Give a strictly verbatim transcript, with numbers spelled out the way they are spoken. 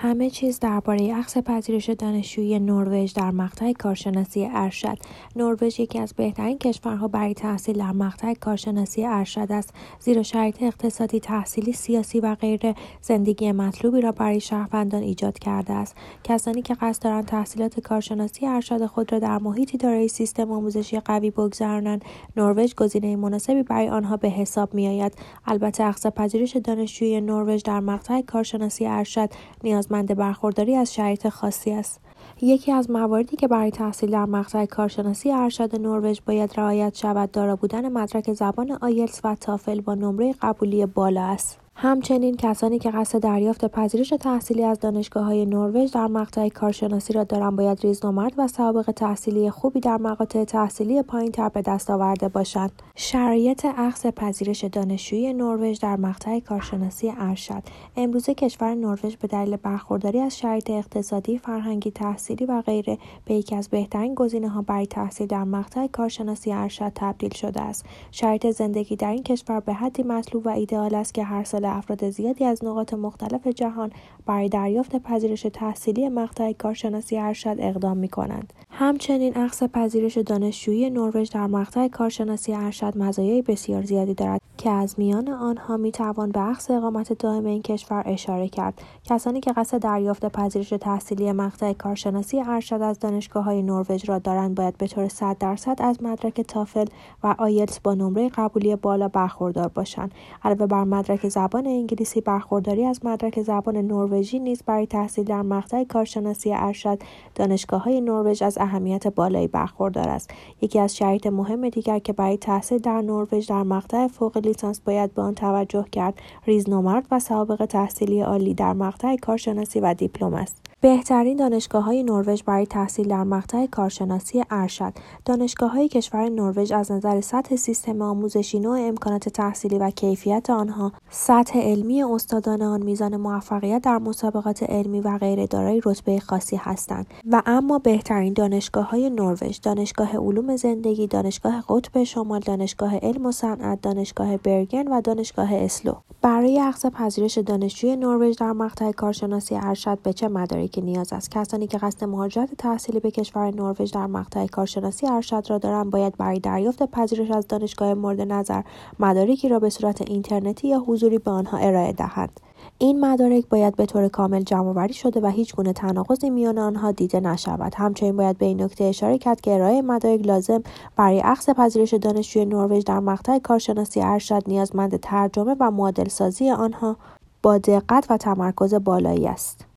همه چیز درباره اخذ پذیرش دانشجویی نروژ در مقطع کارشناسی ارشد. نروژ یکی از بهترین کشورها برای تحصیل در مقطع کارشناسی ارشد است، زیرا شرایط اقتصادی، تحصیلی، سیاسی و غیره زندگی مطلوبی را برای شهروندان ایجاد کرده است. کسانی که قصد دارند تحصیلات کارشناسی ارشد خود را در محیطی دارای سیستم آموزشی قوی بگذرانند، نروژ گزینه مناسبی برای آنها به حساب می‌آید. البته اخذ پذیرش دانشجویی نروژ در مقطع کارشناسی ارشد نیازمند برخورداری از شرایط خاصی است. یکی از مواردی که برای تحصیل در مقطع کارشناسی ارشد نروژ باید رعایت شود، دارا بودن مدرک زبان آیلتس و تافل با نمره قبولی بالا است. همچنین کسانی که قصد دریافت پذیرش تحصیلی از دانشگاه‌های نروژ در مقطع کارشناسی را دارند باید ریزنمرد و سوابق تحصیلی خوبی در مقاطع تحصیلی پایین‌تر به دست آورده باشند. شرایط اخذ پذیرش دانشجویی نروژ در مقطع کارشناسی ارشد. امروزه کشور نروژ به دلیل برخورداری از شرایط اقتصادی، فرهنگی، تحصیلی و غیره به یکی از بهترین گزینه‌ها برای تحصیل در مقطع کارشناسی ارشد تبدیل شده است. شرایط زندگی در این کشور به حدی مطلوب و ایدئال است که هر سال افراد زیادی از نقاط مختلف جهان برای دریافت پذیرش تحصیلی مقطع کارشناسی ارشد اقدام می‌کنند. همچنین اخذ پذیرش دانشجویی نروژ در مقطع کارشناسی ارشد مزایای بسیار زیادی دارد که از میان آنها میتوان به اخذ اقامت دائم این کشور اشاره کرد. کسانی که قصد دریافت پذیرش تحصیلی مقطع کارشناسی ارشد از دانشگاه‌های نروژ را دارند باید به طور صد درصد از مدرک تافل و آیلتس با نمره قبولی بالا برخوردار باشند. علاوه بر مدرک زبان انگلیسی، برخورداری از مدرک زبان نروژی نیز برای تحصیل در مقطع کارشناسی ارشد دانشگاه‌های نروژ از اهمیت بالایی برخوردار است. یکی از شرایط مهم دیگر که برای تحصیل در نروژ در مقطع فوق لیسانس باید به آن توجه کرد، ریزنمرد و سوابق تحصیلی عالی در مقطع کارشناسی و دیپلم است. بهترین دانشگاه‌های نروژ برای تحصیل در مقطع کارشناسی ارشد. دانشگاه‌های کشور نروژ از نظر سطح سیستم آموزشی، نوع امکانات تحصیلی و کیفیت آنها، سطح علمی استادان آن، میزان موفقیت در مسابقات علمی و غیره دارای رتبه خاصی هستند. و اما بهترین دانشگاه‌های نروژ: دانشگاه علوم زندگی، دانشگاه قطب شمال، دانشگاه علم و صنعت، دانشگاه برگن و دانشگاه اسلو. برای اخذ پذیرش دانشجوی نروژ در مقطع کارشناسی ارشد به چه مدارکی نیاز است؟ کسانی که قصد مهاجرت تحصیلی به کشور نروژ در مقطع کارشناسی ارشد را دارند باید برای دریافت پذیرش از دانشگاه مورد نظر مدارکی را به صورت اینترنتی یا حضوری به آنها ارائه دهند. این مدارک باید به طور کامل جمع‌آوری شده و هیچ گونه تناقضی میان آنها دیده نشود. همچنین باید به این نکته اشاره کرد که ارائه مدارک لازم برای اخذ پذیرش دانشجوی نروژ در مقطع کارشناسی ارشد نیازمند ترجمه و معادل‌سازی آنها با دقت و تمرکز بالایی است.